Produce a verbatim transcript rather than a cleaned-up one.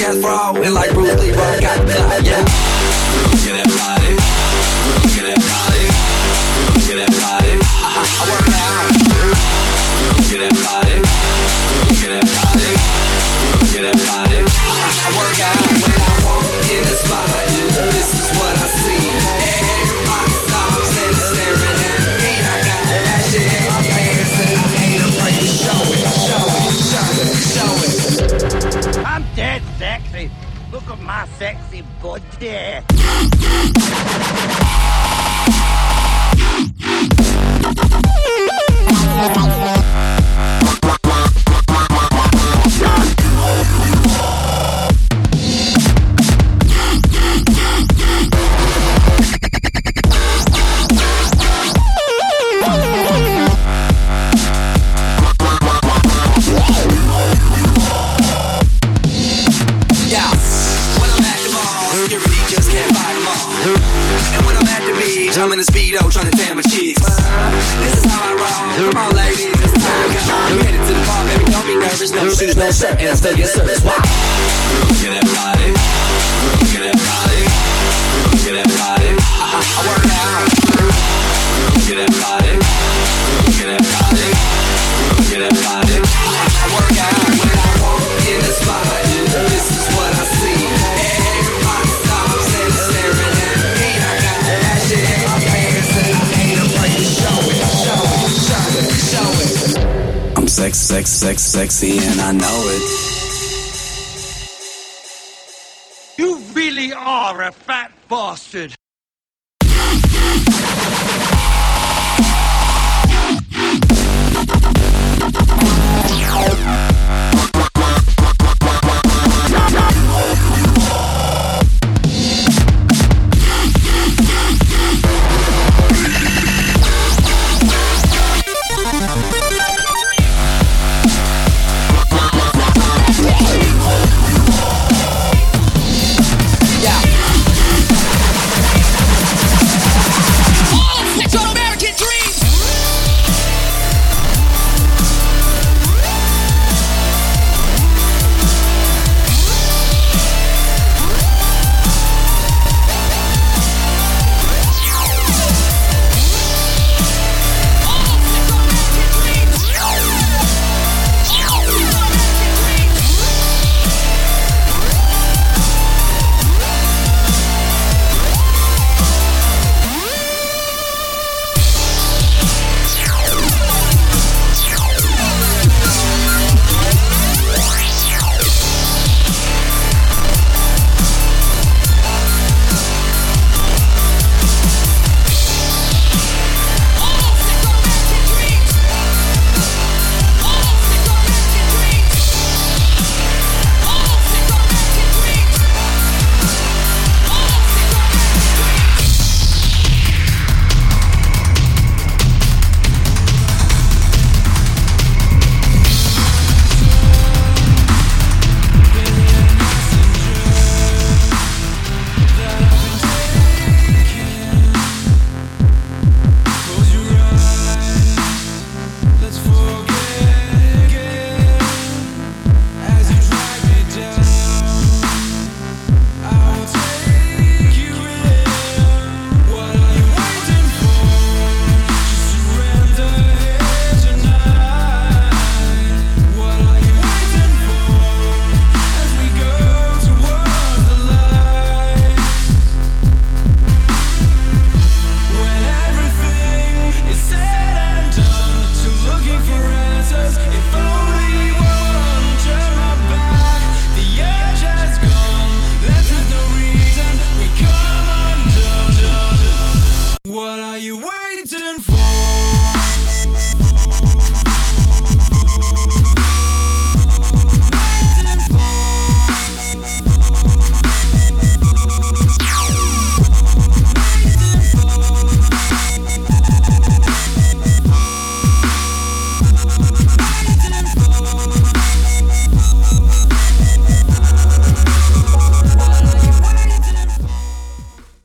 cash for all, and like Bruce Lee, bro, I got the clout, yeah. Look at that body, look at that body, look at that body. I, I work out. Look at that body, look at that body, look at that body. I, I work out when I walk in the spot. This is what I see. Everybody stops and staring at me. I got that shit in my pants and I ain't afraid to show it, show it, show it, show it. I'm dead sexy. Look at my sexy body. I'm in the speedo trying to tan my cheeks. This is how I roll. Come on, ladies, it's time to go. We headed to the bar, baby, don't be nervous. No shoes, no shirt, and I study your service. Wow. Look at that body. Look at that body. Look at that body. I, I work out. Look at that body. Look at that body. Look at that body. I, I work out when I walk in the spot. This is what I see. Everybody stops and staring at me. I got that shit in my pants and I ain't afraid to show it, show it, show it, show it. I'm sex, sex, sex, sexy, and I know it. You really are a fat bastard.